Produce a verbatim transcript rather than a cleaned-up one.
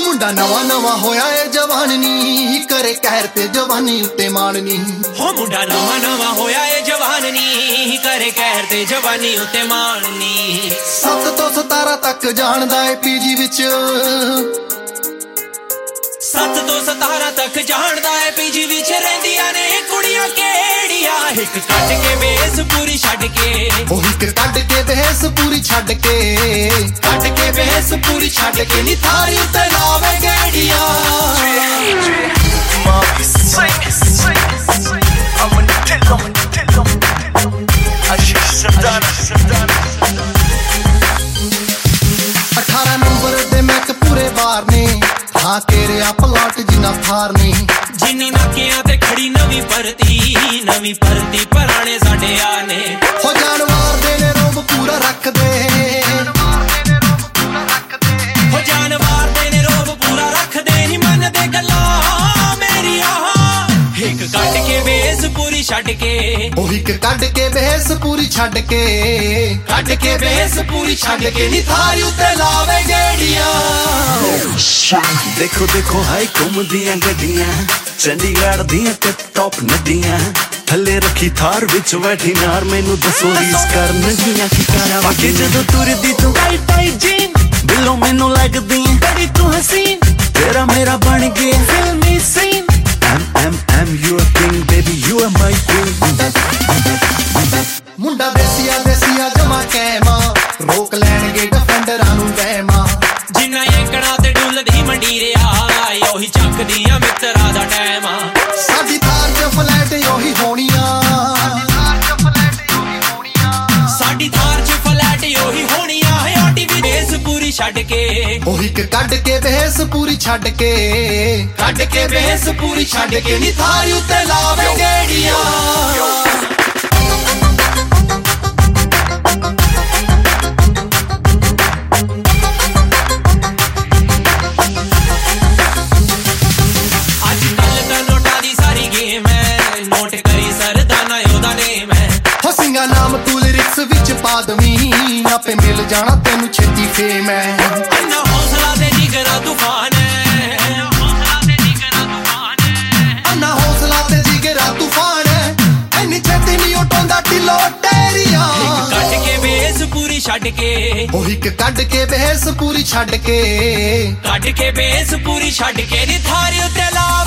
ਮੁੰਡਾ ਨਵਾਂ ਨਵਾਂ ਹੋਇਆ ਏ ਜਵਾਨ ਨੀ ਕਰੇ ਕਹਿਰ ਤੇ ਜਵਾਨੀ ਉੱਤੇ ਮਾਣ ਨੀ ਹੋ ਮੁੰਡਾ ਨਵਾਂ ਨਵਾਂ ਹੋਇਆ ਏ ਜਵਾਨ ਨੀ ਕਰੇ ਕਹਿਰ ਤੇ ਜਵਾਨੀ ਉੱਤੇ ਮਾਣ ਨੀ ਸੱਤ ਤੋਂ ਸਤਾਰਾਂ ਤੱਕ ਜਾਣਦਾ ਏ ਪੀਜੀ ਵਿੱਚ ਸੱਤ ਤੋਂ ਸਤਾਰਾਂ ਤੱਕ ਜਾਣਦਾ ਏ ਪੀਜੀ ਵਿੱਚ ਰਹਿੰਦੀਆਂ ਨੇ ਕੁੜੀਆਂ ਕਿਹੜੀਆਂ ਇੱਕ ਕੱਢ ਕੇ ਵੇਸ ਪੂਰੀ ਛੱਡ ਕੇ ਉਹ ਇੱਕ ਕੱਢ ਕੇ ਵੇਸ ਪੂਰੀ ਛੱਡ ਕੇ ਕੱਢ ਕੇ ਵੇਸ ਪੂਰੀ ਛੱਡ ਕੇ ਨੀ ਥਾਰੀ ਉੱਤੇ ਲਾਵੇ ਗੇੜੀਆਂ ਅਠਾਰਾਂ ਨੰਬਰ ਦੇ ਮੈਕ ਪੂਰੇ ਬਾਰ ਨੇ ਹਾਂ ਤੇਰੇ ਆ ਪਲਾਟ ਜਿੰਨਾ ਥਾਰ ਨੇ ਜਿੰਨੀ ਨਾਕਿਆਂ ਤੇ ਖੜੀ ਨਵੀਂ ਭਰਤੀ ਨਵੀਂ ਭਰਤੀ ਪੁਰਾਣੇ ਸਾਡੇ ਆ ਨੇ ਹੋ ਜਾਨਵਾਰ ਦੇ ਨੇ ਰੋਬ ਪੂਰਾ ਰੱਖਦੇ ਹੋ ਜਾਨਵਾਰ ਦੇ ਨੇ ਰੋਬ ਪੂਰਾ ਰੱਖਦੇ ਨਹੀਂ ਮੰਨਦੇ ਗੱਲਾਂ ਮੇਰੀਆਂ ਇੱਕ ਕੱਢ ਕੇ ਵੇਸ ਪੂਰੀ ਛੱਡ ਕੇ ਉਹ ਇੱਕ ਕੱਢ ਕੇ ਵੇਸ ਪੂਰੀ ਛੱਡ ਕੇ ਕੱਢ ਕੇ ਵੇਸ ਪੂਰੀ ਛੱਡ ਕੇ ਨੀ ਥਾਰੀ ਉੱਤੇ ਲਾਵੇ ਗੇੜੀਆਂ ਦੇਖੋ ਦੇਖੋ ਹਾਈ ਘੁੰਮਦੀਆਂ ਗੱਡੀਆਂ ਚੰਡੀਗੜ੍ਹ ਦੀਆਂ ਟਿਪ ਟੌਪ ਨਦੀਆਂ ਥੱਲੇ ਰੱਖੀ ਥਾਰ ਵਿੱਚ ਬੈਠੀ ਨਾਰ ਮੈਨੂੰ ਦੱਸੋ ਰੀਸ ਕਰਨਗੀਆਂ ਕੀ ਕਰਾਂ ਬਾਕੀ ਜਦੋਂ ਤੁਰਦੀ ਤੂੰ ਟਾਈਟ ਟਾਈਟ ਜੀਨ ਦਿਲੋਂ ਮੈਨੂੰ ਲੱਗਦੀ ਬੜੀ ਤੂੰ ਹਸੀਨ ਤੇਰਾ ਮੇਰਾ ਬਣ ਗਿਆ ਫਿਲਮੀ scene M M M you a king baby you are my queen ਮੁੰਡਾ ਦੇਸੀਆ ਦੇਸੀਆ ਜਮਾ ਕੈਮਾ ਰੋਕ ਲੈਣਗੇ ਡਿਫੈਂਡਰਾਂ ਨੂੰ ਵਹਿਮਾ ਜਿੰਨਾ ਏਕੜਾ ਤੇ ਡੁੱਲਦੀ ਮੰਡੀਰਿਆ ਉਹੀ ਚੱਕਦੀਆਂ ਮਿੱਤਰਾਂ ਦਾ ਟਾਈਮ ਆ ਸਾਡੀ ਥਾਰ ਚ ਫਲੈਟ ਉਹੀ ਹੋਣੀਆਂ ਸਾਡੀ ਥਾਰ ਚ ਫਲੈਟ ਉਹੀ ਹੋਣੀਆਂ ਆਡੀ ਵੀ ਵੇਸ ਪੂਰੀ ਛੱਡ ਕੇ ਉਹ ਇੱਕ ਕੱਢ ਕੇ ਵੇਸ ਪੂਰੀ ਛੱਡ ਕੇ ਕੱਢ ਕੇ ਵੇਸ ਪੂਰੀ ਛੱਡ ਕੇ ਨੀ ਥਾਰੀ ਉੱਤੇ ਲਾਵੇ ਗੇੜੀਆਂ ਨਾਮ ਤੂੰ ਲਿਰਿਕਸ ਵਿੱਚ ਪਾ ਦਵੀਂ ਆਪੇ ਮਿਲ ਜਾਣਾ ਤੈਨੂੰ ਛੇਤੀ ਫੇਮ ਐ ਇੰਨਾ ਹੌਸਲਾ ਤੇ ਜਿਗਰਾ ਤੂਫਾਨ ਐ ਹੌਸਲਾ ਤੇ ਜਿਗਰਾ ਤੂਫਾਨ ਐ ਇੰਨਾ ਹੌਸਲਾ ਤੇ ਜਿਗਰਾ ਤੂਫਾਨ ਐ ਐਨੀ ਛੇਤੀ ਨਹੀਂ ਉਟਾਉਂਦਾ ਢਿੱਲੋ ਟੇਰੀਆਂ ਇੱਕ ਕੱਢ ਕੇ ਵੇਸ ਪੂਰੀ ਛੱਡ ਕੇ ਉਹ ਇੱਕ ਕੱਢ ਕੇ ਵੇਸ ਪੂਰੀ ਛੱਡ ਕੇ ਕੱਢ ਕੇ ਵੇਸ ਪੂਰੀ ਛੱਡ ਕੇ ਨੀ ਥਾਰੀ ਉੱਤੇ ਲਾ